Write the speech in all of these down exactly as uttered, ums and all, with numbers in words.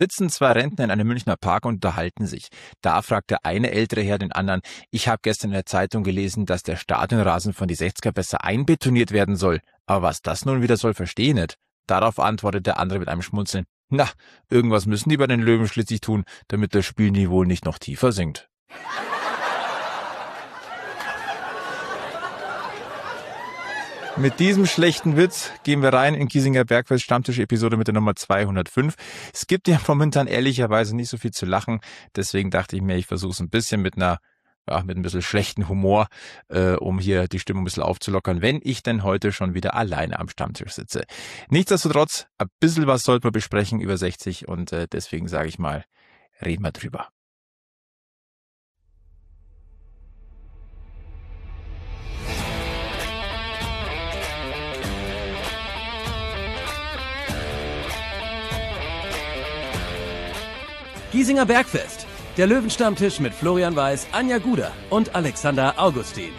Sitzen zwei Rentner in einem Münchner Park und unterhalten sich. Da fragt der eine ältere Herr den anderen: Ich habe gestern in der Zeitung gelesen, dass der Stadionrasen von die sechziger besser einbetoniert werden soll. Aber was das nun wieder soll, verstehe ich nicht. Darauf antwortet der andere mit einem Schmunzeln: Na, irgendwas müssen die bei den Löwen schließlich tun, damit das Spielniveau nicht noch tiefer sinkt. Mit diesem schlechten Witz gehen wir rein in Giesinger Bergfest Stammtisch-Episode mit der Nummer zweihundertfünf. Es gibt ja momentan ehrlicherweise nicht so viel zu lachen, deswegen dachte ich mir, ich versuche es ein bisschen mit einer, ja, mit ein bisschen schlechten Humor, äh, um hier die Stimmung ein bisschen aufzulockern, wenn ich denn heute schon wieder alleine am Stammtisch sitze. Nichtsdestotrotz, ein bisschen was sollten wir besprechen über sechzig und äh, deswegen sage ich mal, reden wir drüber. Giesinger Bergfest, der Löwenstammtisch mit Florian Weiß, Anja Guder und Alexander Augustin.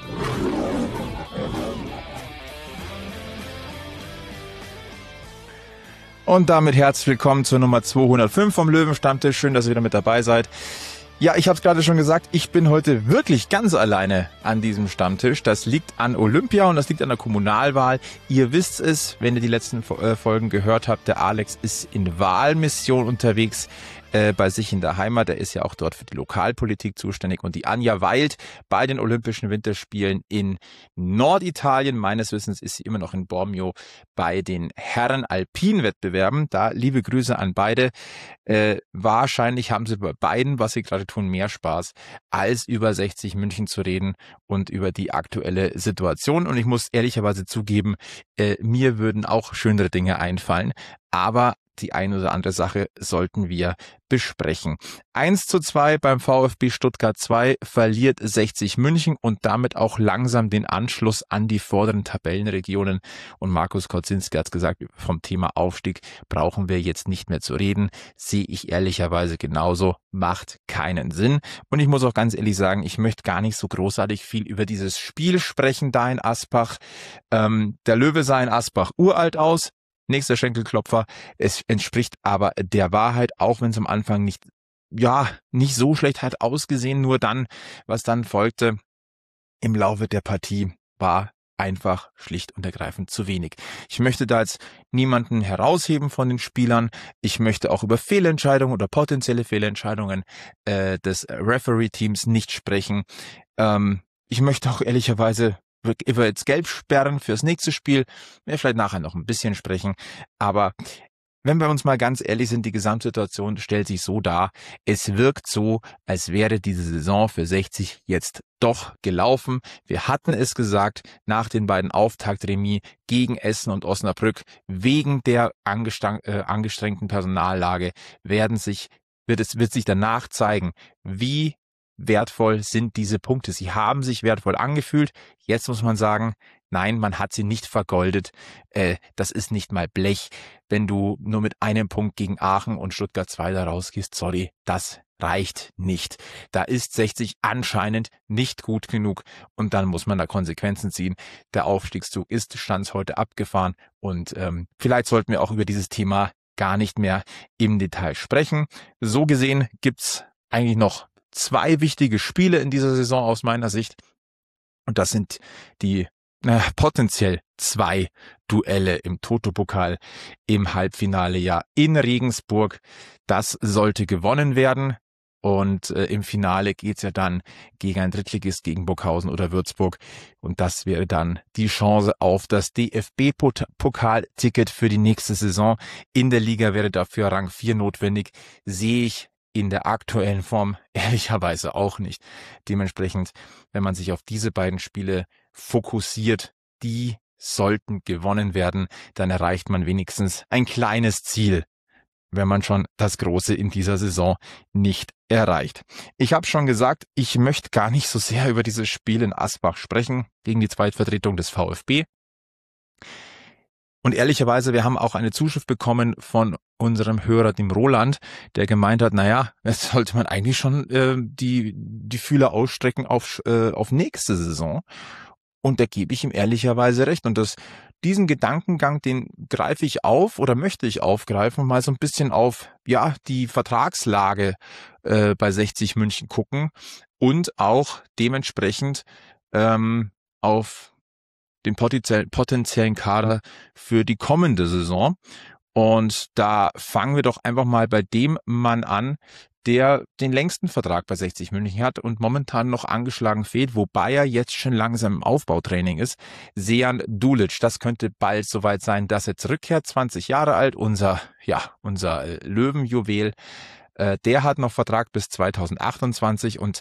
Und damit herzlich willkommen zur Nummer zweihundertfünf vom Löwenstammtisch. Schön, dass ihr wieder mit dabei seid. Ja, ich habe es gerade schon gesagt, ich bin heute wirklich ganz alleine an diesem Stammtisch. Das liegt an Olympia und das liegt an der Kommunalwahl. Ihr wisst es, wenn ihr die letzten Folgen gehört habt, der Alex ist in Wahlmission unterwegs äh, bei sich in der Heimat. Er ist ja auch dort für die Lokalpolitik zuständig. Und die Anja weilt bei den Olympischen Winterspielen in Norditalien. Meines Wissens ist sie immer noch in Bormio bei den Herren-Alpin-Wettbewerben. Da liebe Grüße an beide. Äh, wahrscheinlich haben sie bei beiden, was sie gerade tun, mehr Spaß, als über sechzig München zu reden und über die aktuelle Situation. Und ich muss ehrlicherweise zugeben, äh, mir würden auch schönere Dinge einfallen. Aber die eine oder andere Sache sollten wir besprechen. eins zu zwei beim VfB Stuttgart zwei verliert sechzig München und damit auch langsam den Anschluss an die vorderen Tabellenregionen. Und Markus Kocinski hat gesagt, vom Thema Aufstieg brauchen wir jetzt nicht mehr zu reden. Sehe ich ehrlicherweise genauso, macht keinen Sinn. Und ich muss auch ganz ehrlich sagen, ich möchte gar nicht so großartig viel über dieses Spiel sprechen da in Asbach. Ähm, der Löwe sah in Asbach uralt aus. Nächster Schenkelklopfer. Es entspricht aber der Wahrheit, auch wenn es am Anfang nicht, ja, nicht so schlecht hat ausgesehen. Nur dann, was dann folgte im Laufe der Partie, war einfach schlicht und ergreifend zu wenig. Ich möchte da jetzt niemanden herausheben von den Spielern. Ich möchte auch über Fehlentscheidungen oder potenzielle Fehlentscheidungen äh, des Referee-Teams nicht sprechen. Ähm, ich möchte auch ehrlicherweise über jetzt gelb sperren fürs nächste Spiel, wir vielleicht nachher noch ein bisschen sprechen, aber wenn wir uns mal ganz ehrlich sind, die Gesamtsituation stellt sich so dar, es wirkt so, als wäre diese Saison für sechzig jetzt doch gelaufen. Wir hatten es gesagt, nach den beiden Auftaktremis gegen Essen und Osnabrück, wegen der angestang- äh, angestrengten Personallage werden sich, wird es, wird sich danach zeigen, wie wertvoll sind diese Punkte. Sie haben sich wertvoll angefühlt. Jetzt muss man sagen, nein, man hat sie nicht vergoldet. Äh, das ist nicht mal Blech. Wenn du nur mit einem Punkt gegen Aachen und Stuttgart zwei da rausgehst, sorry, das reicht nicht. Da ist sechzig anscheinend nicht gut genug und dann muss man da Konsequenzen ziehen. Der Aufstiegszug ist Stand heute abgefahren und ähm, vielleicht sollten wir auch über dieses Thema gar nicht mehr im Detail sprechen. So gesehen gibt's eigentlich noch zwei wichtige Spiele in dieser Saison aus meiner Sicht. Und das sind die äh, potenziell zwei Duelle im Toto-Pokal im Halbfinale ja in Regensburg. Das sollte gewonnen werden. Und äh, im Finale geht's ja dann gegen ein Drittligist, gegen Burghausen oder Würzburg. Und das wäre dann die Chance auf das D F B-Pokal-Ticket für die nächste Saison. In der Liga wäre dafür Rang vier notwendig. Sehe ich in der aktuellen Form ehrlicherweise auch nicht. Dementsprechend, wenn man sich auf diese beiden Spiele fokussiert, die sollten gewonnen werden, dann erreicht man wenigstens ein kleines Ziel, wenn man schon das Große in dieser Saison nicht erreicht. Ich habe schon gesagt, ich möchte gar nicht so sehr über dieses Spiel in Asbach sprechen, gegen die Zweitvertretung des VfB. Und ehrlicherweise, wir haben auch eine Zuschrift bekommen von unserem Hörer, dem Roland, der gemeint hat, naja, jetzt sollte man eigentlich schon äh, die die Fühler ausstrecken auf äh, auf nächste Saison. Und da gebe ich ihm ehrlicherweise recht. Und das, diesen Gedankengang, den greife ich auf oder möchte ich aufgreifen und mal so ein bisschen auf, ja, die Vertragslage äh, bei sechzig München gucken und auch dementsprechend ähm, auf den potenziell, potenziellen Kader für die kommende Saison. Und da fangen wir doch einfach mal bei dem Mann an, der den längsten Vertrag bei sechzig München hat und momentan noch angeschlagen fehlt, wobei er jetzt schon langsam im Aufbautraining ist. Sejan Dulic, das könnte bald soweit sein, dass er zurückkehrt, zwanzig Jahre alt, unser, ja, unser Löwenjuwel. Äh, der hat noch Vertrag bis zweitausendachtundzwanzig und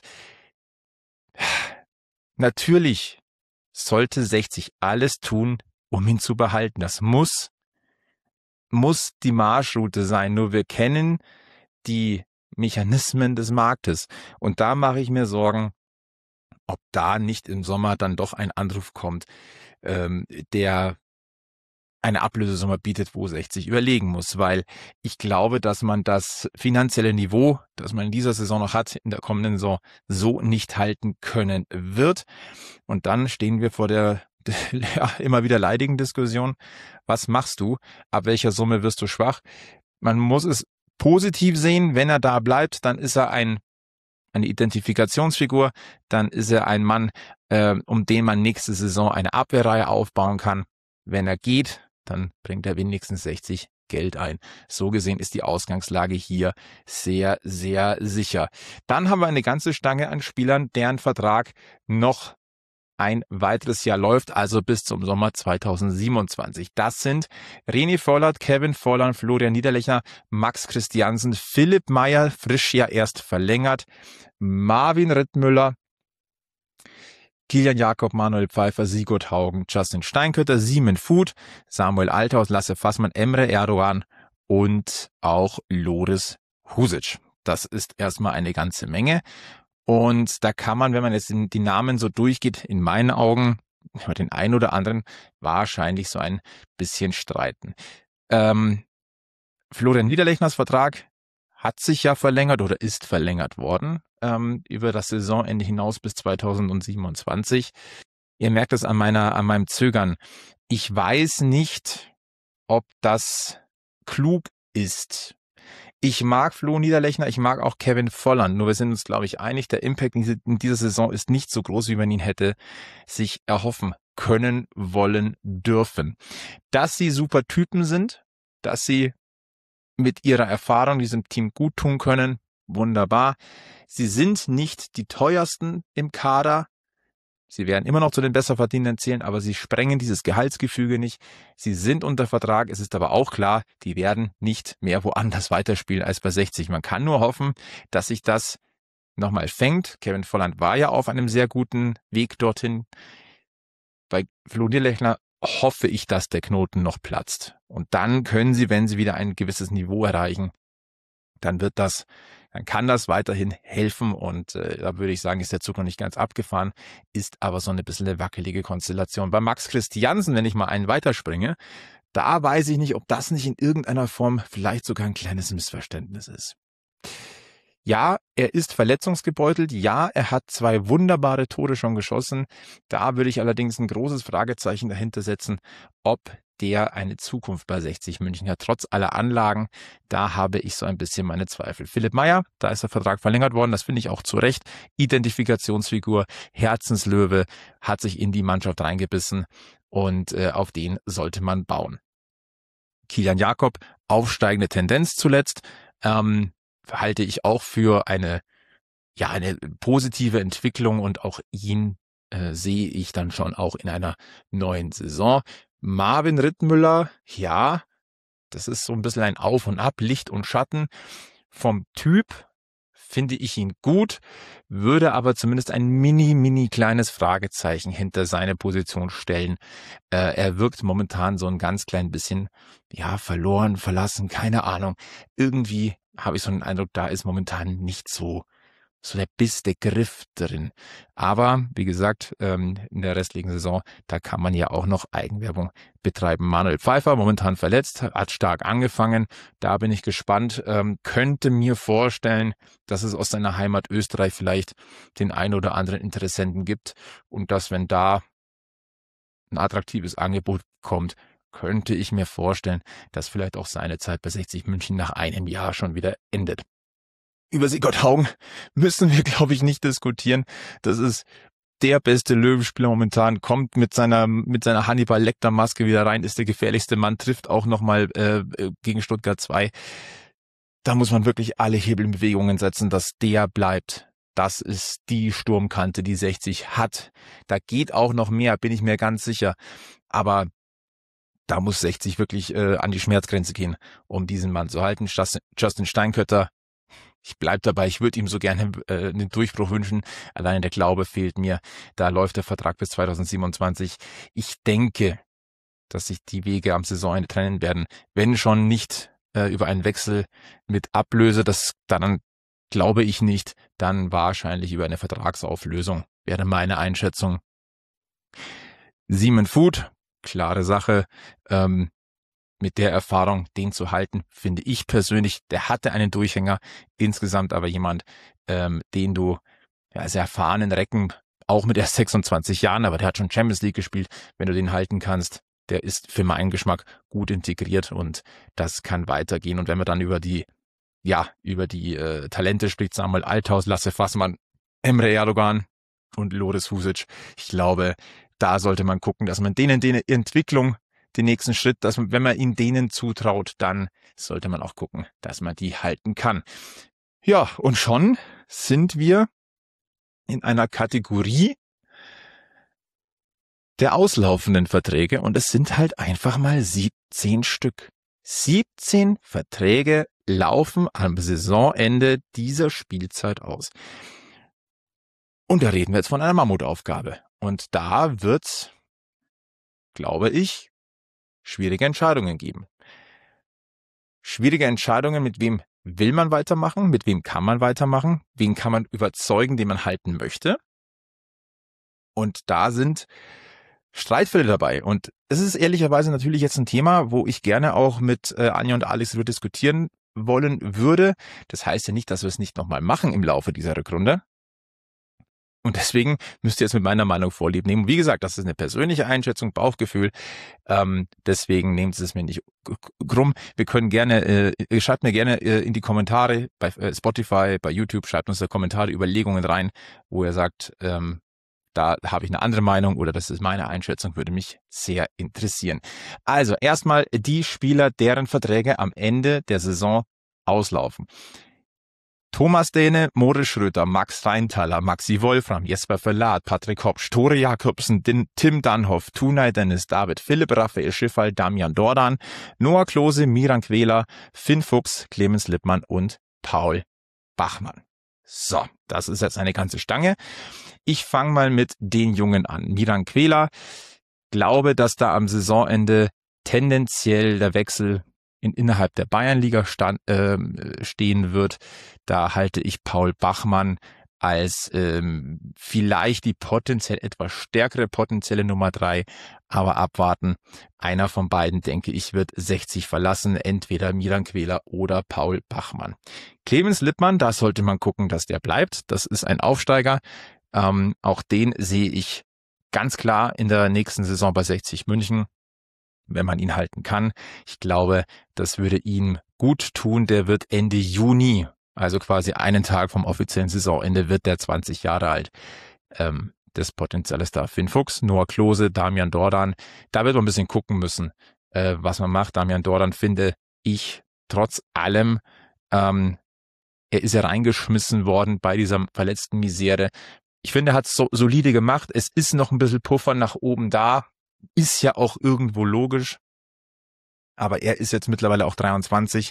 natürlich sollte sechzig alles tun, um ihn zu behalten. Das muss, muss die Marschroute sein. Nur wir kennen die Mechanismen des Marktes. Und da mache ich mir Sorgen, ob da nicht im Sommer dann doch ein Anruf kommt, ähm, der eine Ablösesumme bietet, wo sechzig überlegen muss, weil ich glaube, dass man das finanzielle Niveau, das man in dieser Saison noch hat, in der kommenden Saison so nicht halten können wird. Und dann stehen wir vor der ja, immer wieder leidigen Diskussion. Was machst du? Ab welcher Summe wirst du schwach? Man muss es positiv sehen, wenn er da bleibt, dann ist er ein eine Identifikationsfigur, dann ist er ein Mann, äh, um den man nächste Saison eine Abwehrreihe aufbauen kann. Wenn er geht, dann bringt er wenigstens sechzig Geld ein. So gesehen ist die Ausgangslage hier sehr, sehr sicher. Dann haben wir eine ganze Stange an Spielern, deren Vertrag noch ein weiteres Jahr läuft, also bis zum Sommer zweitausendsiebenundzwanzig. Das sind René Vollert, Kevin Volland, Florian Niederlechner, Max Christiansen, Philipp Meyer, frisch ja erst verlängert, Marvin Rittmüller, Kilian Jakob, Manuel Pfeiffer, Sigurd Haugen, Justin Steinkötter, Simon Futh, Samuel Althaus, Lasse Fassmann, Emre Erdogan und auch Loris Husic. Das ist erstmal eine ganze Menge. Und da kann man, wenn man jetzt die Namen so durchgeht, in meinen Augen, über den einen oder anderen wahrscheinlich so ein bisschen streiten. Ähm, Florian Niederlechners Vertrag hat sich ja verlängert oder ist verlängert worden ähm, über das Saisonende hinaus bis zweitausendsiebenundzwanzig. Ihr merkt es an meiner, an meinem Zögern. Ich weiß nicht, ob das klug ist. Ich mag Flo Niederlechner, ich mag auch Kevin Volland, nur wir sind uns, glaube ich, einig, der Impact in dieser Saison ist nicht so groß, wie man ihn hätte sich erhoffen können, wollen, dürfen. Dass sie super Typen sind, dass sie mit ihrer Erfahrung diesem Team gut tun können, wunderbar. Sie sind nicht die teuersten im Kader. Sie werden immer noch zu den Besserverdienenden zählen, aber sie sprengen dieses Gehaltsgefüge nicht. Sie sind unter Vertrag. Es ist aber auch klar, die werden nicht mehr woanders weiterspielen als bei sechzig. Man kann nur hoffen, dass sich das nochmal fängt. Kevin Volland war ja auf einem sehr guten Weg dorthin. Bei Flo Niederlechner hoffe ich, dass der Knoten noch platzt. Und dann können sie, wenn sie wieder ein gewisses Niveau erreichen, dann wird das, dann kann das weiterhin helfen und äh, da würde ich sagen, ist der Zug noch nicht ganz abgefahren, ist aber so eine bisschen eine wackelige Konstellation. Bei Max Christiansen, wenn ich mal einen weiterspringe, da weiß ich nicht, ob das nicht in irgendeiner Form vielleicht sogar ein kleines Missverständnis ist. Ja, er ist verletzungsgebeutelt. Ja, er hat zwei wunderbare Tore schon geschossen. Da würde ich allerdings ein großes Fragezeichen dahinter setzen, ob der eine Zukunft bei sechzig München hat. Trotz aller Anlagen, da habe ich so ein bisschen meine Zweifel. Philipp Meyer, da ist der Vertrag verlängert worden. Das finde ich auch zu Recht. Identifikationsfigur, Herzenslöwe, hat sich in die Mannschaft reingebissen und äh, auf den sollte man bauen. Kilian Jakob, aufsteigende Tendenz zuletzt. Ähm, halte ich auch für eine, ja, eine positive Entwicklung und auch ihn äh, sehe ich dann schon auch in einer neuen Saison. Marvin Rittmüller, ja, das ist so ein bisschen ein Auf und Ab, Licht und Schatten. Vom Typ finde ich ihn gut, würde aber zumindest ein mini, mini kleines Fragezeichen hinter seine Position stellen. Äh, er wirkt momentan so ein ganz klein bisschen, ja, verloren, verlassen, keine Ahnung. Irgendwie habe ich so einen Eindruck, da ist momentan nicht so so der Biss, der Griff drin. Aber, wie gesagt, in der restlichen Saison, da kann man ja auch noch Eigenwerbung betreiben. Manuel Pfeiffer, momentan verletzt, hat stark angefangen. Da bin ich gespannt. Ähm, könnte mir vorstellen, dass es aus seiner Heimat Österreich vielleicht den einen oder anderen Interessenten gibt. Und dass, wenn da ein attraktives Angebot kommt, könnte ich mir vorstellen, dass vielleicht auch seine Zeit bei sechzig München nach einem Jahr schon wieder endet. Über Sigurd Haugen müssen wir, glaube ich, nicht diskutieren. Das ist der beste Löwenspieler momentan, kommt mit seiner mit seiner Hannibal-Lecter-Maske wieder rein, ist der gefährlichste Mann, trifft auch nochmal äh, gegen Stuttgart zwei. Da muss man wirklich alle Hebel in Bewegungen setzen, dass der bleibt. Das ist die Sturmkante, die sechzig hat. Da geht auch noch mehr, bin ich mir ganz sicher. Aber da muss sechzig wirklich äh, an die Schmerzgrenze gehen, um diesen Mann zu halten. Justin, Justin Steinkötter, ich bleib dabei, ich würde ihm so gerne äh, einen Durchbruch wünschen. Allein der Glaube fehlt mir. Da läuft der Vertrag bis zweitausendsiebenundzwanzig. Ich denke, dass sich die Wege am Saisonende trennen werden. Wenn schon nicht äh, über einen Wechsel mit Ablöse, das dann glaube ich nicht, dann wahrscheinlich über eine Vertragsauflösung, wäre meine Einschätzung. Simon Voet, klare Sache, ähm, mit der Erfahrung, den zu halten, finde ich persönlich, der hatte einen Durchhänger, insgesamt aber jemand, ähm, den du, ja, als erfahrenen Recken, auch mit erst sechsundzwanzig Jahren, aber der hat schon Champions League gespielt, wenn du den halten kannst, der ist für meinen Geschmack gut integriert und das kann weitergehen. Und wenn wir dann über die, ja, über die äh, Talente spricht, Samuel Althaus, Lasse Fassmann, Emre Erdogan und Loris Husic, ich glaube, da sollte man gucken, dass man denen, denen Entwicklung, den nächsten Schritt, dass man, wenn man ihnen denen zutraut, dann sollte man auch gucken, dass man die halten kann. Ja, und schon sind wir in einer Kategorie der auslaufenden Verträge und es sind halt einfach mal siebzehn Stück. siebzehn Verträge laufen am Saisonende dieser Spielzeit aus. Und da reden wir jetzt von einer Mammutaufgabe. Und da wird's, glaube ich, schwierige Entscheidungen geben. Schwierige Entscheidungen, mit wem will man weitermachen, mit wem kann man weitermachen, wen kann man überzeugen, den man halten möchte. Und da sind Streitfälle dabei. Und es ist ehrlicherweise natürlich jetzt ein Thema, wo ich gerne auch mit äh, Anja und Alex darüber diskutieren wollen würde. Das heißt ja nicht, dass wir es nicht nochmal machen im Laufe dieser Rückrunde. Und deswegen müsst ihr jetzt mit meiner Meinung Vorlieb nehmen. Wie gesagt, das ist eine persönliche Einschätzung, Bauchgefühl. Ähm, deswegen nehmt es mir nicht krumm. Wir können gerne, äh, schreibt mir gerne äh, in die Kommentare bei äh, Spotify, bei YouTube, schreibt uns da Kommentare, Überlegungen rein, wo ihr sagt, ähm, da habe ich eine andere Meinung oder das ist meine Einschätzung, würde mich sehr interessieren. Also erstmal die Spieler, deren Verträge am Ende der Saison auslaufen. Thomas Dehne, Moritz Schröter, Max Reintaler, Maxi Wolfram, Jesper Verlat, Patrick Hopsch, Tore Jakobsen, Tim Danhoff, Tunay Dennis, David Philipp, Raphael Schiffal, Damian Dordan, Noah Klose, Miran Quäler, Finn Fuchs, Clemens Lippmann und Paul Bachmann. So, das ist jetzt eine ganze Stange. Ich fange mal mit den Jungen an. Miran Quäler, glaube, dass da am Saisonende tendenziell der Wechsel in, innerhalb der Bayernliga stand, äh, stehen wird. Da halte ich Paul Bachmann als ähm, vielleicht die potenziell etwas stärkere potenzielle Nummer drei, aber abwarten. Einer von beiden, denke ich, wird sechzig verlassen, entweder Miran Quäler oder Paul Bachmann. Clemens Lippmann, da sollte man gucken, dass der bleibt. Das ist ein Aufsteiger. Ähm, auch den sehe ich ganz klar in der nächsten Saison bei sechzig München, wenn man ihn halten kann. Ich glaube, das würde ihm gut tun. Der wird Ende Juni, also quasi einen Tag vom offiziellen Saisonende, wird der zwanzig Jahre alt. Ähm, das Potenzial ist da. Finn Fuchs, Noah Klose, Damian Dordan. Da wird man ein bisschen gucken müssen, äh, was man macht. Damian Dordan finde ich trotz allem, ähm, er ist ja reingeschmissen worden bei dieser verletzten Misere. Ich finde, er hat es so solide gemacht. Es ist noch ein bisschen Puffer nach oben da. Ist ja auch irgendwo logisch. Aber er ist jetzt mittlerweile auch dreiundzwanzig.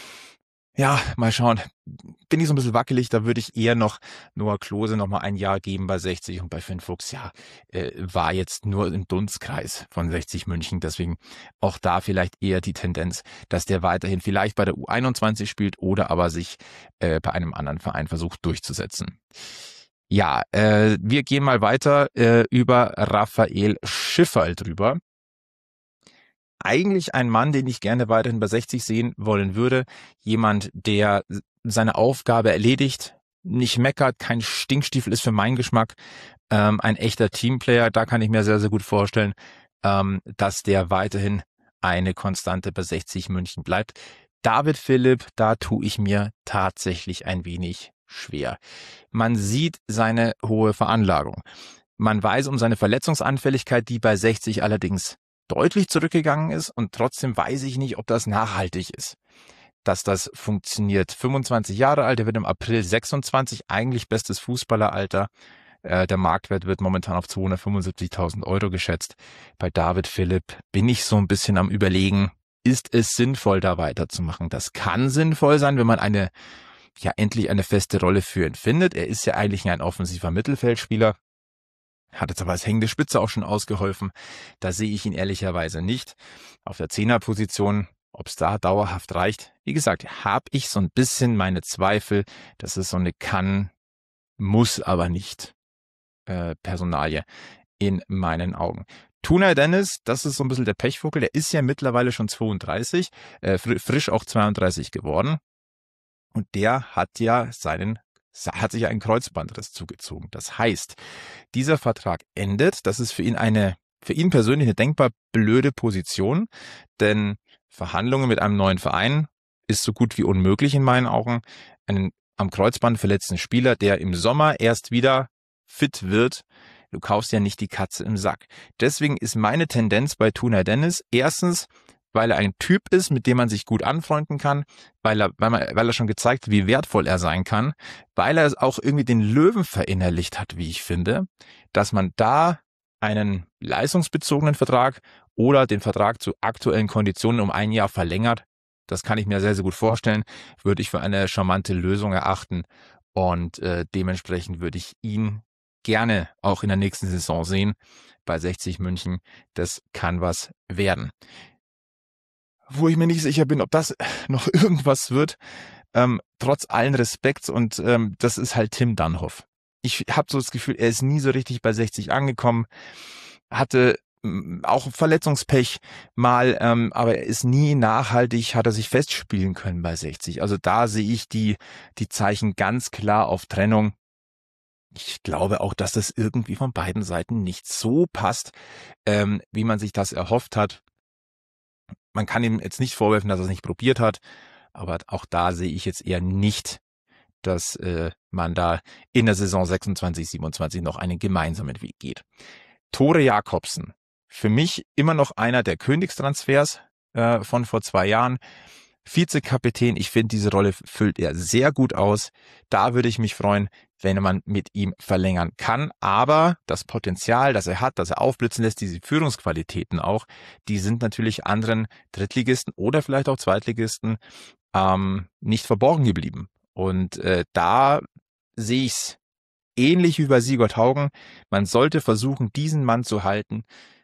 Ja, mal schauen. Bin ich so ein bisschen wackelig, da würde ich eher noch Noah Klose noch mal ein Jahr geben bei sechzig und bei Finn Fuchs, ja, äh, war jetzt nur im Dunstkreis von sechzig München. Deswegen auch da vielleicht eher die Tendenz, dass der weiterhin vielleicht bei der U einundzwanzig spielt oder aber sich äh, bei einem anderen Verein versucht durchzusetzen. Ja, äh, wir gehen mal weiter äh, über Raphael Schiffal drüber. Eigentlich ein Mann, den ich gerne weiterhin bei sechzig sehen wollen würde. Jemand, der seine Aufgabe erledigt, nicht meckert, kein Stinkstiefel ist für meinen Geschmack. Ähm, ein echter Teamplayer, da kann ich mir sehr, sehr gut vorstellen, ähm, dass der weiterhin eine Konstante bei sechzig München bleibt. David Philipp, da tue ich mir tatsächlich ein wenig schwer. Man sieht seine hohe Veranlagung. Man weiß um seine Verletzungsanfälligkeit, die bei sechzig allerdings deutlich zurückgegangen ist, und trotzdem weiß ich nicht, ob das nachhaltig ist, dass das funktioniert. fünfundzwanzig Jahre alt, er wird im April sechsundzwanzig, eigentlich bestes Fußballeralter. Äh, der Marktwert wird momentan auf zweihundertfünfundsiebzigtausend Euro geschätzt. Bei David Philipp bin ich so ein bisschen am Überlegen, ist es sinnvoll, da weiterzumachen? Das kann sinnvoll sein, wenn man eine, ja, endlich eine feste Rolle für ihn findet. Er ist ja eigentlich ein offensiver Mittelfeldspieler. Hat jetzt aber als hängende Spitze auch schon ausgeholfen. Da sehe ich ihn ehrlicherweise nicht. Auf der Zehnerposition, ob es da dauerhaft reicht, wie gesagt, habe ich so ein bisschen meine Zweifel. Das ist so eine kann, muss aber nicht äh, Personalie in meinen Augen. Tunay Dennis, das ist so ein bisschen der Pechvogel. Der ist ja mittlerweile schon zweiunddreißig, äh, frisch auch zweiunddreißig geworden. Und der hat ja seinen hat sich einen Kreuzbandriss zugezogen. Das heißt, dieser Vertrag endet. Das ist für ihn eine, für ihn persönlich eine denkbar blöde Position, denn Verhandlungen mit einem neuen Verein ist so gut wie unmöglich in meinen Augen. Einen am Kreuzband verletzten Spieler, der im Sommer erst wieder fit wird, du kaufst ja nicht die Katze im Sack. Deswegen ist meine Tendenz bei Tunay Dennis erstens, weil er ein Typ ist, mit dem man sich gut anfreunden kann, weil er, weil, man, weil er schon gezeigt hat, wie wertvoll er sein kann, weil er auch irgendwie den Löwen verinnerlicht hat, wie ich finde, dass man da einen leistungsbezogenen Vertrag oder den Vertrag zu aktuellen Konditionen um ein Jahr verlängert. Das kann ich mir sehr, sehr gut vorstellen, würde ich für eine charmante Lösung erachten, und äh, dementsprechend würde ich ihn gerne auch in der nächsten Saison sehen bei sechzig München. Das kann was werden. Wo ich mir nicht sicher bin, ob das noch irgendwas wird, ähm, trotz allen Respekts, und ähm, das ist halt Tim Danhoff. Ich habe so das Gefühl, er ist nie so richtig bei sechzig angekommen, hatte ähm, auch Verletzungspech mal, ähm, aber er ist nie nachhaltig, hat er sich festspielen können bei sechzig. Also da sehe ich die, die Zeichen ganz klar auf Trennung. Ich glaube auch, dass das irgendwie von beiden Seiten nicht so passt, ähm, wie man sich das erhofft hat. Man kann ihm jetzt nicht vorwerfen, dass er es nicht probiert hat, aber auch da sehe ich jetzt eher nicht, dass äh, man da in der Saison sechsundzwanzig, siebenundzwanzig noch einen gemeinsamen Weg geht. Tore Jakobsen, für mich immer noch einer der Königstransfers äh, von vor zwei Jahren. Vizekapitän, ich finde, diese Rolle füllt er sehr gut aus. Da würde ich mich freuen, wenn man mit ihm verlängern kann. Aber das Potenzial, das er hat, das er aufblitzen lässt, diese Führungsqualitäten auch, die sind natürlich anderen Drittligisten oder vielleicht auch Zweitligisten ähm, nicht verborgen geblieben. Und äh, da sehe ich es ähnlich wie bei Sigurd Haugen. Man sollte versuchen, diesen Mann zu halten.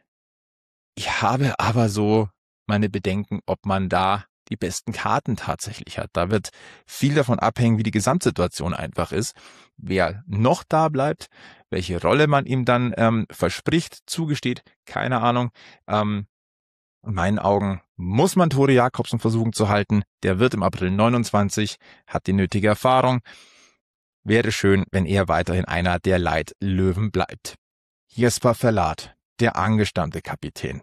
Ich habe aber so meine Bedenken, ob man da die besten Karten tatsächlich hat. Da wird viel davon abhängen, wie die Gesamtsituation einfach ist, wer noch da bleibt, welche Rolle man ihm dann ähm, verspricht, zugesteht, keine Ahnung. Ähm, in meinen Augen muss man Tore Jakobsen versuchen zu halten. Der wird im April neunundzwanzig, hat die nötige Erfahrung. Wäre schön, wenn er weiterhin einer der Leitlöwen bleibt. Jesper Verlat, der angestammte Kapitän.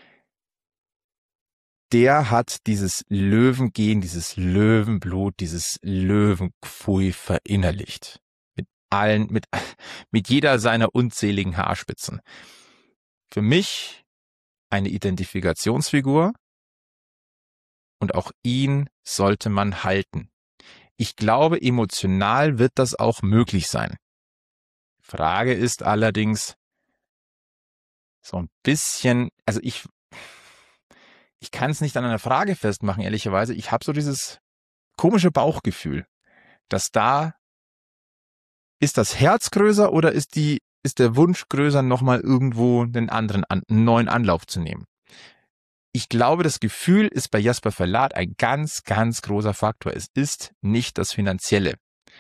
Der hat dieses Löwengehen, dieses Löwenblut, dieses Löwenpfui verinnerlicht. Mit allen, mit, mit jeder seiner unzähligen Haarspitzen. Für mich eine Identifikationsfigur, und auch ihn sollte man halten. Ich glaube, emotional wird das auch möglich sein. Frage ist allerdings so ein bisschen, also ich Ich kann es nicht an einer Frage festmachen, ehrlicherweise. Ich habe so dieses komische Bauchgefühl, dass da, ist das Herz größer oder ist die, ist der Wunsch größer, nochmal irgendwo einen anderen, einen neuen Anlauf zu nehmen? Ich glaube, das Gefühl ist bei Jesper Verlat ein ganz, ganz großer Faktor. Es ist nicht das Finanzielle.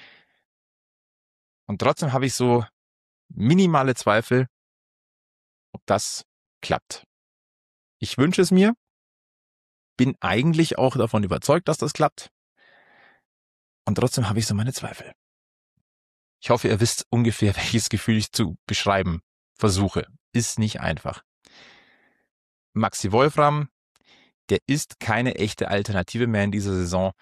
Und trotzdem habe ich so minimale Zweifel, ob das klappt. Ich wünsche es mir. Bin eigentlich auch davon überzeugt, dass das klappt. Und trotzdem habe ich so meine Zweifel. Ich hoffe, ihr wisst ungefähr, welches Gefühl ich zu beschreiben versuche. Ist nicht einfach. Maxi Wolfram, der ist keine echte Alternative mehr in dieser Saison.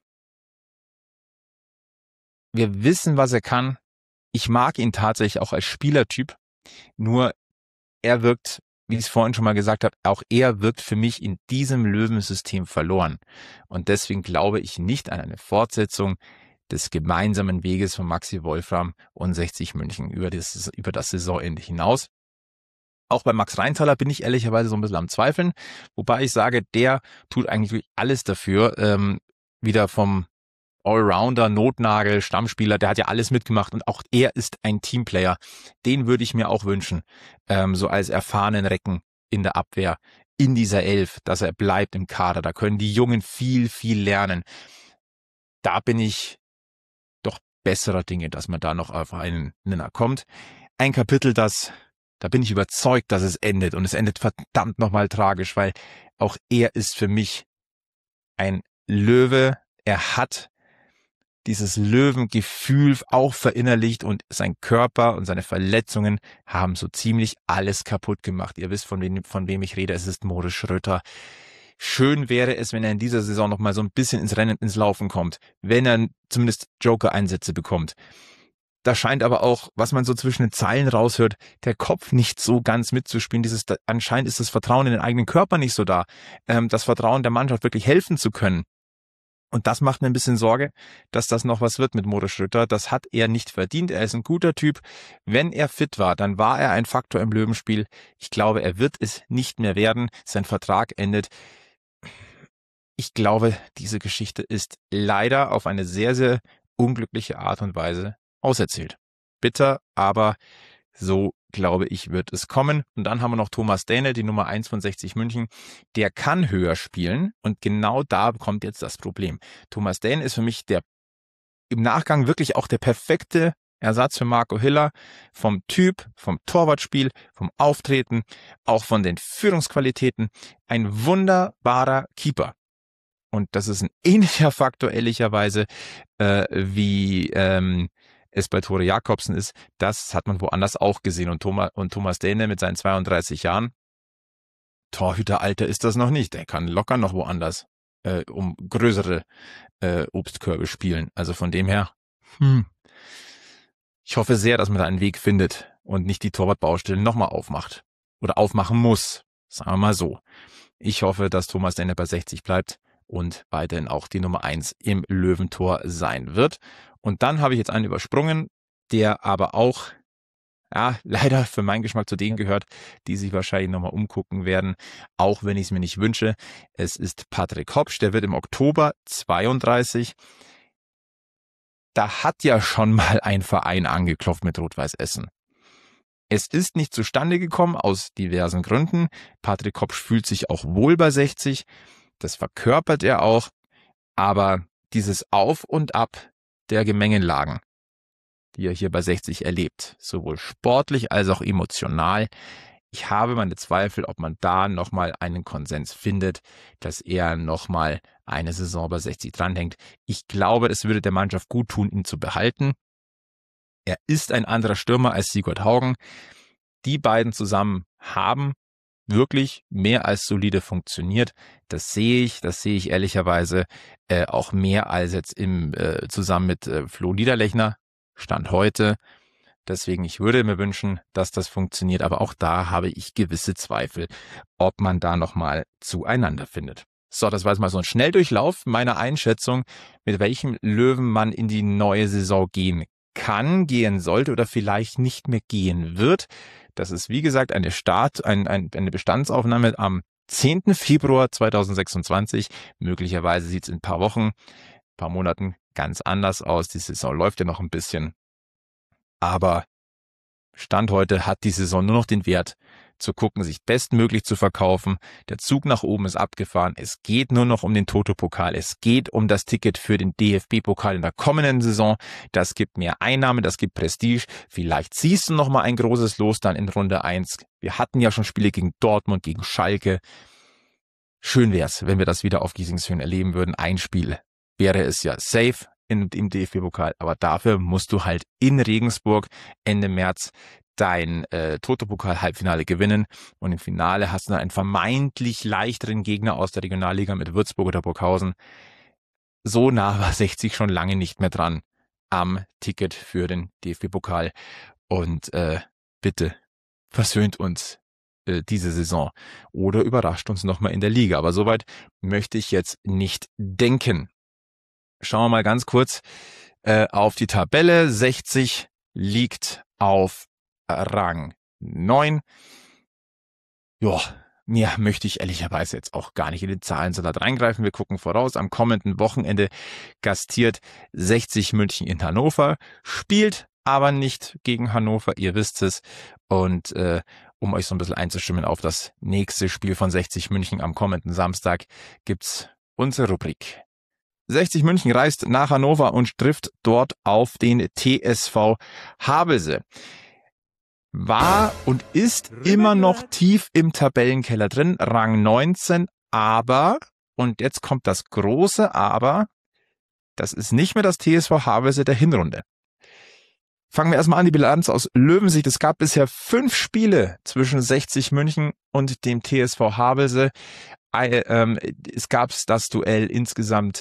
Wir wissen, was er kann. Ich mag ihn tatsächlich auch als Spielertyp. Nur er wirkt, wie ich es vorhin schon mal gesagt habe, auch er wirkt für mich in diesem Löwensystem verloren. Und deswegen glaube ich nicht an eine Fortsetzung des gemeinsamen Weges von Maxi Wolfram und sechzig München über das, über das Saisonende hinaus. Auch bei Max Reintaler bin ich ehrlicherweise so ein bisschen am Zweifeln, wobei ich sage, der tut eigentlich alles dafür, ähm, wieder vom Allrounder, Notnagel, Stammspieler, der hat ja alles mitgemacht und auch er ist ein Teamplayer. Den würde ich mir auch wünschen, ähm, so als erfahrenen Recken in der Abwehr, in dieser Elf, dass er bleibt im Kader. Da können die Jungen viel, viel lernen. Da bin ich doch besserer Dinge, dass man da noch auf einen Nenner kommt. Ein Kapitel, das, da bin ich überzeugt, dass es endet und es endet verdammt nochmal tragisch, weil auch er ist für mich ein Löwe. Er hat dieses Löwengefühl auch verinnerlicht und sein Körper und seine Verletzungen haben so ziemlich alles kaputt gemacht. Ihr wisst, von wem, von wem ich rede. Es ist Moritz Schröter. Schön wäre es, wenn er in dieser Saison noch mal so ein bisschen ins Rennen, ins Laufen kommt. Wenn er zumindest Joker-Einsätze bekommt. Da scheint aber auch, was man so zwischen den Zeilen raushört, der Kopf nicht so ganz mitzuspielen. Dieses, anscheinend ist das Vertrauen in den eigenen Körper nicht so da. Ähm, das Vertrauen der Mannschaft wirklich helfen zu können. Und das macht mir ein bisschen Sorge, dass das noch was wird mit Moritz Schröter. Das hat er nicht verdient. Er ist ein guter Typ. Wenn er fit war, dann war er ein Faktor im Löwenspiel. Ich glaube, er wird es nicht mehr werden. Sein Vertrag endet. Ich glaube, diese Geschichte ist leider auf eine sehr, sehr unglückliche Art und Weise auserzählt. Bitter, aber so, glaube ich, wird es kommen. Und dann haben wir noch Thomas Dähne, die Nummer eins von sechzig München. Der kann höher spielen und genau da kommt jetzt das Problem. Thomas Dähne ist für mich der im Nachgang wirklich auch der perfekte Ersatz für Marco Hiller. Vom Typ, vom Torwartspiel, vom Auftreten, auch von den Führungsqualitäten. Ein wunderbarer Keeper. Und das ist ein ähnlicher Faktor, ehrlicherweise, äh, wie ähm, es bei Tore Jakobsen ist. Das hat man woanders auch gesehen. Und Thomas, und Thomas Dähne mit seinen zweiunddreißig Jahren, Torhüteralter ist das noch nicht. Der kann locker noch woanders äh, um größere äh, Obstkörbe spielen. Also von dem her, hm. ich hoffe sehr, dass man da einen Weg findet und nicht die Torwartbaustellen nochmal aufmacht. Oder aufmachen muss. Sagen wir mal so. Ich hoffe, dass Thomas Dähne bei sechzig bleibt und weiterhin auch die Nummer eins im Löwentor sein wird. Und dann habe ich jetzt einen übersprungen, der aber auch, ja, leider für meinen Geschmack zu denen gehört, die sich wahrscheinlich nochmal umgucken werden, auch wenn ich es mir nicht wünsche. Es ist Patrick Hopsch, der wird im Oktober zweiunddreißig. Da hat ja schon mal ein Verein angeklopft mit Rot-Weiß Essen. Es ist nicht zustande gekommen aus diversen Gründen. Patrick Hopsch fühlt sich auch wohl bei sechzig. Das verkörpert er auch, aber dieses Auf und Ab der Gemengenlagen, die er hier bei sechzig erlebt, sowohl sportlich als auch emotional, ich habe meine Zweifel, ob man da nochmal einen Konsens findet, dass er nochmal eine Saison bei sechzig dranhängt. Ich glaube, es würde der Mannschaft gut tun, ihn zu behalten. Er ist ein anderer Stürmer als Sigurd Haugen. Die beiden zusammen haben wirklich mehr als solide funktioniert. Das sehe ich, das sehe ich ehrlicherweise äh, auch mehr als jetzt im äh, zusammen mit äh, Flo Niederlechner, Stand heute. Deswegen, ich würde mir wünschen, dass das funktioniert, aber auch da habe ich gewisse Zweifel, ob man da nochmal zueinander findet. So, das war jetzt mal so ein Schnelldurchlauf meiner Einschätzung, mit welchem Löwen man in die neue Saison gehen kann, gehen sollte oder vielleicht nicht mehr gehen wird. Das ist, wie gesagt, eine Start, ein, ein, eine Bestandsaufnahme am zehnten Februar zweitausendsechsundzwanzig. Möglicherweise sieht es in ein paar Wochen, ein paar Monaten ganz anders aus. Die Saison läuft ja noch ein bisschen. Aber Stand heute hat die Saison nur noch den Wert, zu gucken, sich bestmöglich zu verkaufen. Der Zug nach oben ist abgefahren. Es geht nur noch um den Toto-Pokal. Es geht um das Ticket für den D F B-Pokal in der kommenden Saison. Das gibt mehr Einnahme, das gibt Prestige. Vielleicht ziehst du noch mal ein großes Los dann in Runde eins. Wir hatten ja schon Spiele gegen Dortmund, gegen Schalke. Schön wär's, wenn wir das wieder auf Giesingshöhen erleben würden. Ein Spiel wäre es ja safe in, im D F B-Pokal. Aber dafür musst du halt in Regensburg Ende März dein äh, Toto-Pokal-Halbfinale gewinnen und im Finale hast du dann einen vermeintlich leichteren Gegner aus der Regionalliga mit Würzburg oder Burghausen. So nah war sechzig schon lange nicht mehr dran am Ticket für den D F B-Pokal. Und äh, bitte versöhnt uns äh, diese Saison oder überrascht uns nochmal in der Liga. Aber soweit möchte ich jetzt nicht denken. Schauen wir mal ganz kurz äh, auf die Tabelle. sechzig liegt auf Rang neun. Ja, mehr möchte ich ehrlicherweise jetzt auch gar nicht in den Zahlensalat reingreifen. Wir gucken voraus. Am kommenden Wochenende gastiert sechzig München in Hannover, spielt aber nicht gegen Hannover, ihr wisst es. Und äh, um euch so ein bisschen einzustimmen auf das nächste Spiel von sechzig München am kommenden Samstag, gibt's unsere Rubrik. sechzig München reist nach Hannover und trifft dort auf den T S V Havelse. War und ist immer noch tief im Tabellenkeller drin, Rang neunzehn, aber, und jetzt kommt das große Aber, das ist nicht mehr das T S V Havelse der Hinrunde. Fangen wir erstmal an, die Bilanz aus Löwensicht. Es gab bisher fünf Spiele zwischen sechzig München und dem T S V Havelse. Es gab das Duell insgesamt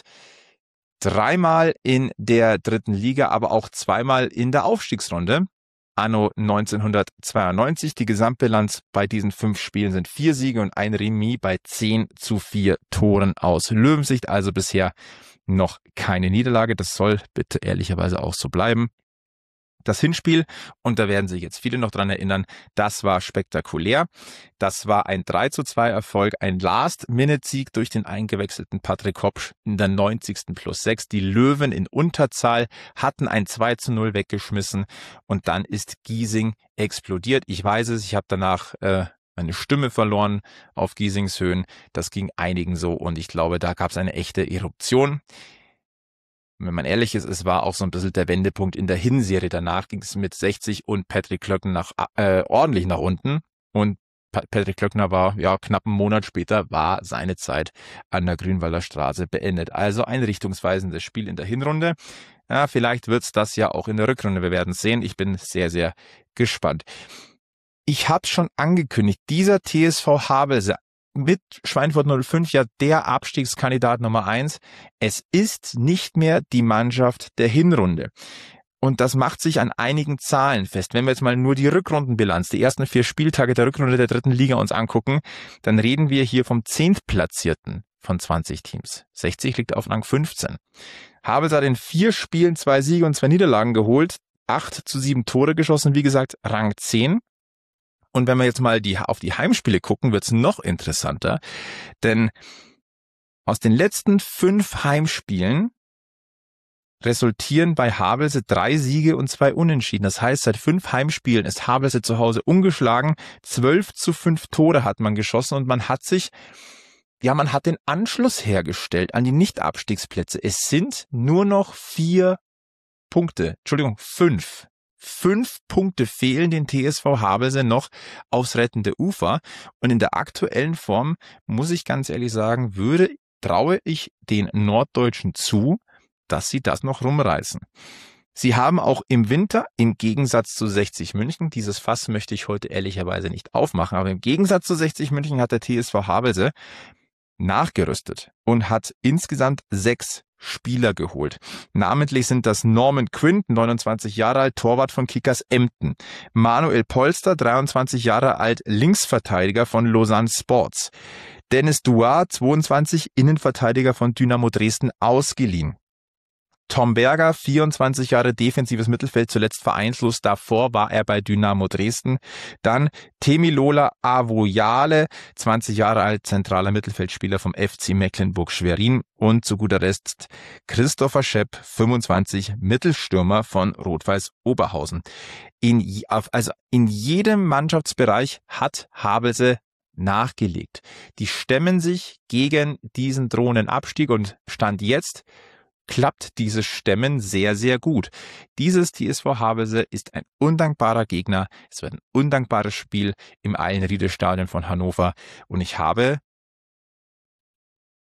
dreimal in der dritten Liga, aber auch zweimal in der Aufstiegsrunde. Anno neunzehnhundertzweiundneunzig. Die Gesamtbilanz bei diesen fünf Spielen sind vier Siege und ein Remis bei zehn zu vier Toren aus Löwensicht. Also bisher noch keine Niederlage. Das soll bitte ehrlicherweise auch so bleiben. Das Hinspiel, und da werden sich jetzt viele noch dran erinnern, das war spektakulär. Das war ein drei zu zwei Erfolg, ein Last-Minute-Sieg durch den eingewechselten Patrick Kopsch in der neunzigsten plus sechs. Die Löwen in Unterzahl hatten ein zwei zu null weggeschmissen und dann ist Giesing explodiert. Ich weiß es, ich habe danach äh, meine Stimme verloren auf Giesings Höhen. Das ging einigen so und ich glaube, da gab es eine echte Eruption. Wenn man ehrlich ist, es war auch so ein bisschen der Wendepunkt in der Hinserie. Danach ging es mit sechzig und Patrick Klöckner nach, äh, ordentlich nach unten. Und pa- Patrick Klöckner war, ja, knapp einen Monat später war seine Zeit an der Grünwalder Straße beendet. Also ein richtungsweisendes Spiel in der Hinrunde. Ja, vielleicht wird's das ja auch in der Rückrunde. Wir werden sehen. Ich bin sehr, sehr gespannt. Ich habe schon angekündigt, dieser T S V Havelse mit Schweinfurt null fünf ja der Abstiegskandidat Nummer eins. Es ist nicht mehr die Mannschaft der Hinrunde. Und das macht sich an einigen Zahlen fest. Wenn wir jetzt mal nur die Rückrundenbilanz, die ersten vier Spieltage der Rückrunde der dritten Liga uns angucken, dann reden wir hier vom Zehntplatzierten von zwanzig Teams. sechzig liegt auf Rang fünfzehn. Havelse hat in vier Spielen zwei Siege und zwei Niederlagen geholt, acht zu sieben Tore geschossen, wie gesagt, Rang zehn. Und wenn wir jetzt mal die, auf die Heimspiele gucken, wird's noch interessanter. Denn aus den letzten fünf Heimspielen resultieren bei Havelse drei Siege und zwei Unentschieden. Das heißt, seit fünf Heimspielen ist Havelse zu Hause ungeschlagen. zwölf zu fünf Tore hat man geschossen und man hat sich, ja, man hat den Anschluss hergestellt an die Nicht-Abstiegsplätze. Es sind nur noch vier Punkte, Entschuldigung, fünf. Fünf Punkte fehlen den T S V Havelse noch aufs rettende Ufer. Und in der aktuellen Form, muss ich ganz ehrlich sagen, würde, traue ich den Norddeutschen zu, dass sie das noch rumreißen. Sie haben auch im Winter, im Gegensatz zu sechzig München, dieses Fass möchte ich heute ehrlicherweise nicht aufmachen, aber im Gegensatz zu sechzig München hat der T S V Havelse nachgerüstet und hat insgesamt sechs Spieler geholt. Namentlich sind das Norman Quinn, neunundzwanzig Jahre alt, Torwart von Kickers Emden. Manuel Polster, dreiundzwanzig Jahre alt, Linksverteidiger von Lausanne Sports. Dennis Duar, zweiundzwanzig, Innenverteidiger von Dynamo Dresden, ausgeliehen. Tom Berger, vierundzwanzig Jahre, defensives Mittelfeld, zuletzt vereinslos, davor war er bei Dynamo Dresden. Dann Temilola Avoyale, zwanzig Jahre alt, zentraler Mittelfeldspieler vom F C Mecklenburg-Schwerin. Und zu guter Letzt Christopher Schepp, fünfundzwanzig, Mittelstürmer von Rot-Weiß Oberhausen. In, also in jedem Mannschaftsbereich hat Havelse nachgelegt. Die stemmen sich gegen diesen drohenden Abstieg und Stand jetzt klappt dieses Stemmen sehr, sehr gut. Dieses T S V Havelse ist ein undankbarer Gegner. Es wird ein undankbares Spiel im Eilenriede-Stadion von Hannover. Und ich habe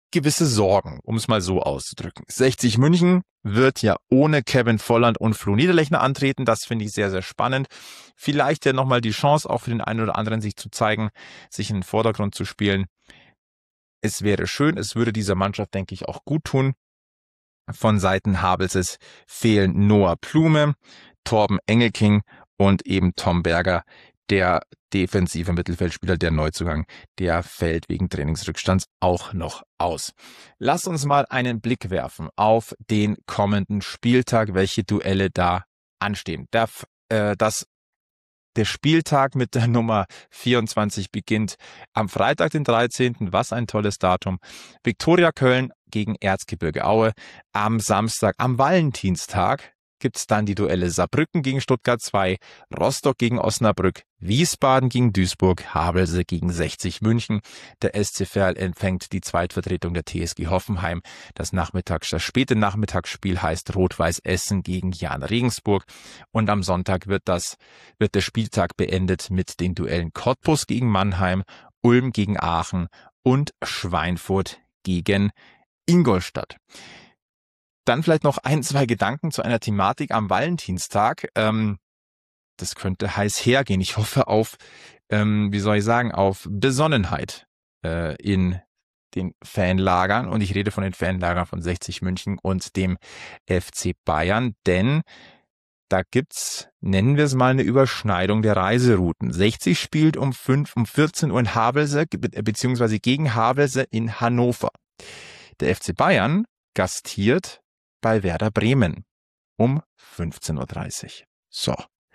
gewisse Sorgen, um es mal so auszudrücken. sechzig München wird ja ohne Kevin Volland und Flo Niederlechner antreten. Das finde ich sehr, sehr spannend. Vielleicht ja nochmal die Chance, auch für den einen oder anderen sich zu zeigen, sich in den Vordergrund zu spielen. Es wäre schön, es würde dieser Mannschaft, denke ich, auch gut tun. Von Seiten Havelses fehlen Noah Plume, Torben Engelking und eben Tom Berger, der defensive Mittelfeldspieler, der Neuzugang, der fällt wegen Trainingsrückstands auch noch aus. Lasst uns mal einen Blick werfen auf den kommenden Spieltag, welche Duelle da anstehen. Der, äh, das, der Spieltag mit der Nummer vierundzwanzig beginnt am Freitag, den dreizehnten Was ein tolles Datum. Viktoria Köln gegen Erzgebirge Aue. Am Samstag, am Valentinstag, gibt's dann die Duelle Saarbrücken gegen Stuttgart zwei, Rostock gegen Osnabrück, Wiesbaden gegen Duisburg, Havelse gegen sechzig München. Der S C Verl empfängt die Zweitvertretung der T S G Hoffenheim. Das Nachmittags, das späte Nachmittagsspiel heißt Rot-Weiß Essen gegen Jan Regensburg. Und am Sonntag wird das, wird der Spieltag beendet mit den Duellen Cottbus gegen Mannheim, Ulm gegen Aachen und Schweinfurt gegen Ingolstadt. Dann vielleicht noch ein, zwei Gedanken zu einer Thematik am Valentinstag. Ähm, das könnte heiß hergehen. Ich hoffe auf, ähm, wie soll ich sagen, auf Besonnenheit äh, in den Fanlagern. Und ich rede von den Fanlagern von sechzig München und dem F C Bayern. Denn da gibt's, nennen wir es mal, eine Überschneidung der Reiserouten. sechzig spielt um fünf, um vierzehn Uhr in Havelse, beziehungsweise gegen Havelse in Hannover. Der F C Bayern gastiert bei Werder Bremen um fünfzehn Uhr dreißig. So.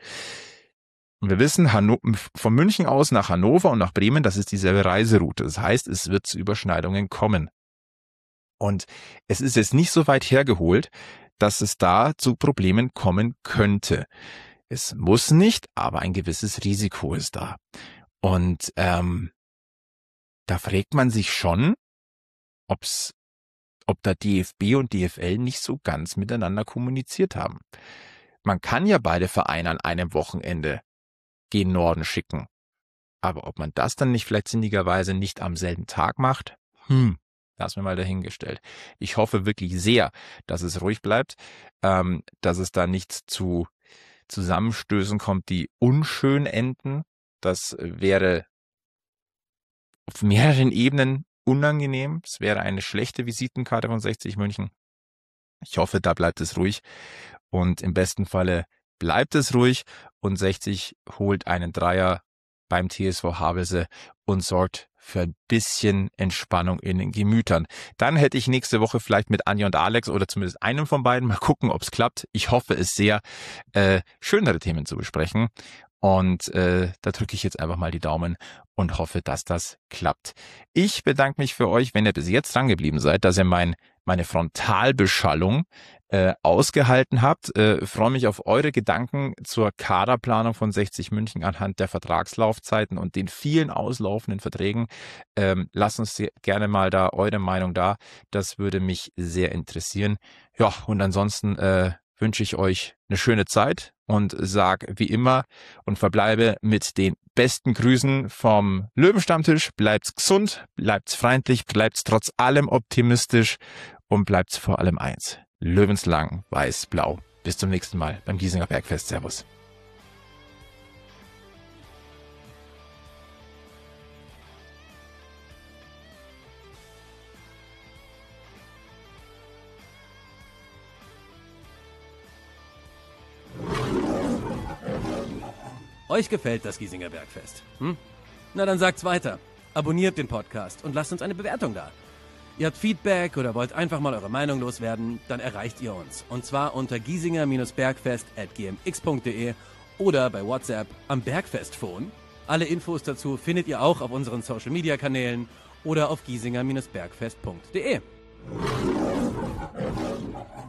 Und wir wissen, Hanno- von München aus nach Hannover und nach Bremen, das ist dieselbe Reiseroute. Das heißt, es wird zu Überschneidungen kommen. Und es ist jetzt nicht so weit hergeholt, dass es da zu Problemen kommen könnte. Es muss nicht, aber ein gewisses Risiko ist da. Und ähm, da fragt man sich schon, ob's ob da D F B und D F L nicht so ganz miteinander kommuniziert haben. Man kann ja beide Vereine an einem Wochenende gen Norden schicken. Aber ob man das dann nicht vielleicht sinnigerweise nicht am selben Tag macht, hm, lassen wir mal dahingestellt. Ich hoffe wirklich sehr, dass es ruhig bleibt, ähm, dass es da nicht zu Zusammenstößen kommt, die unschön enden. Das wäre auf mehreren Ebenen unangenehm. Es wäre eine schlechte Visitenkarte von sechzig München. Ich hoffe, da bleibt es ruhig. Und im besten Falle bleibt es ruhig und sechzig holt einen Dreier beim T S V Havelse und sorgt für ein bisschen Entspannung in den Gemütern. Dann hätte ich nächste Woche vielleicht mit Anja und Alex oder zumindest einem von beiden mal gucken, ob es klappt. Ich hoffe es sehr, äh, schönere Themen zu besprechen. Und äh, da drücke ich jetzt einfach mal die Daumen und hoffe, dass das klappt. Ich bedanke mich für euch, wenn ihr bis jetzt dran geblieben seid, dass ihr mein meine Frontalbeschallung äh, ausgehalten habt. Äh, freue mich auf eure Gedanken zur Kaderplanung von sechzig München anhand der Vertragslaufzeiten und den vielen auslaufenden Verträgen. Ähm, lasst uns gerne mal da eure Meinung da. Das würde mich sehr interessieren. Ja, und ansonsten äh, wünsche ich euch eine schöne Zeit und sag wie immer und verbleibe mit den besten Grüßen vom Löwenstammtisch. Bleibt's gesund, bleibt's freundlich, bleibt's trotz allem optimistisch und bleibt's vor allem eins. Löwenslang, weiß-blau. Bis zum nächsten Mal beim Giesinger Bergfest. Servus. Euch gefällt das Giesinger Bergfest? Hm? Na dann sagt's weiter. Abonniert den Podcast und lasst uns eine Bewertung da. Ihr habt Feedback oder wollt einfach mal eure Meinung loswerden, dann erreicht ihr uns. Und zwar unter giesinger-bergfest at gmx punkt de oder bei WhatsApp am Bergfestphone. Alle Infos dazu findet ihr auch auf unseren Social-Media-Kanälen oder auf giesinger-bergfest punkt de.